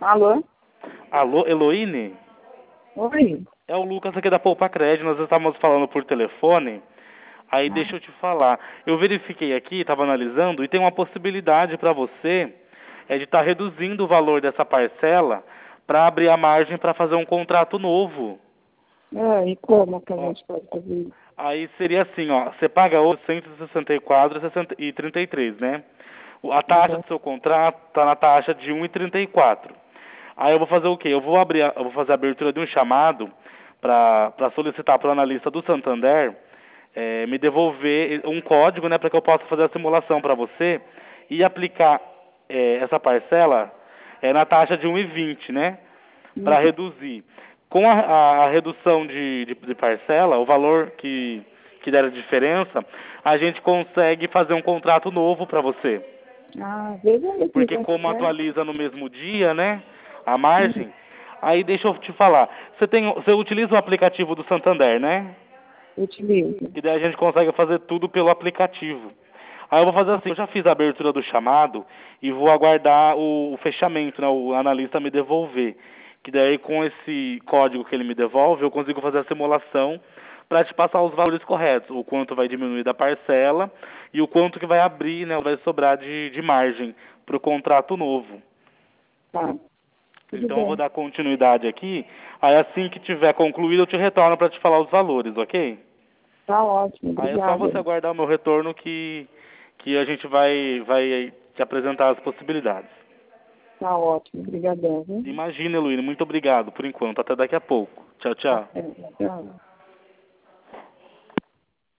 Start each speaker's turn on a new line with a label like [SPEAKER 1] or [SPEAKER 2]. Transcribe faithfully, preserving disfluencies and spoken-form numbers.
[SPEAKER 1] Alô?
[SPEAKER 2] Alô, Heloíne?
[SPEAKER 1] Oi.
[SPEAKER 2] É o Lucas aqui da Poupa Crédito, nós estávamos falando por telefone. Aí
[SPEAKER 1] Ah,
[SPEAKER 2] deixa eu te falar. Eu verifiquei aqui, estava analisando, e tem uma possibilidade para você é de estar reduzindo o valor dessa parcela para abrir a margem para fazer um contrato novo.
[SPEAKER 1] é, e como que a
[SPEAKER 2] Ó,
[SPEAKER 1] gente pode fazer isso?
[SPEAKER 2] aí seria assim, ó, você paga hoje cento e sessenta e quatro e trinta e três, né? O- A taxa
[SPEAKER 1] Uhum.
[SPEAKER 2] do seu contrato está na taxa de um e trinta e quatro. Aí eu vou fazer o quê? Eu vou abrir, a- eu vou fazer a abertura de um chamado para solicitar para o analista do Santander eh, me devolver um código, né, para que eu possa fazer a simulação para você e aplicar eh, essa parcela eh, na taxa de um e vinte, né,
[SPEAKER 1] Uhum.
[SPEAKER 2] para reduzir. Com a, a- a redução de, de, de parcela, o valor que, que der a diferença, a gente consegue fazer um contrato novo para você.
[SPEAKER 1] Ah, veja aí se
[SPEAKER 2] Porque
[SPEAKER 1] dá
[SPEAKER 2] como
[SPEAKER 1] certo.
[SPEAKER 2] atualiza no mesmo dia, né, a
[SPEAKER 1] Uhum.
[SPEAKER 2] margem, aí deixa eu te falar. Você tem, você utiliza o aplicativo do Santander, né?
[SPEAKER 1] Utilizo.
[SPEAKER 2] Que daí a gente consegue fazer tudo pelo aplicativo. Aí eu vou fazer assim, eu já fiz a abertura do chamado e vou aguardar o, o fechamento, né, o analista me devolver. Que daí com esse código que ele me devolve, eu consigo fazer a simulação para te passar os valores corretos, o quanto vai diminuir da parcela e o quanto que vai abrir, né, vai sobrar de, de margem para o contrato novo.
[SPEAKER 1] Tá, tudo
[SPEAKER 2] Então eu vou
[SPEAKER 1] bem.
[SPEAKER 2] dar continuidade aqui, aí assim que tiver concluído eu te retorno para te falar os valores, ok?
[SPEAKER 1] Tá ótimo,
[SPEAKER 2] Aí é só
[SPEAKER 1] obrigada.
[SPEAKER 2] você aguardar o meu retorno que, que a gente vai, vai te apresentar as possibilidades.
[SPEAKER 1] Tá ótimo, obrigadão, viu?
[SPEAKER 2] Imagina, Heloína, muito obrigado por enquanto. Até daqui a pouco. Tchau, tchau.
[SPEAKER 1] Até, tchau.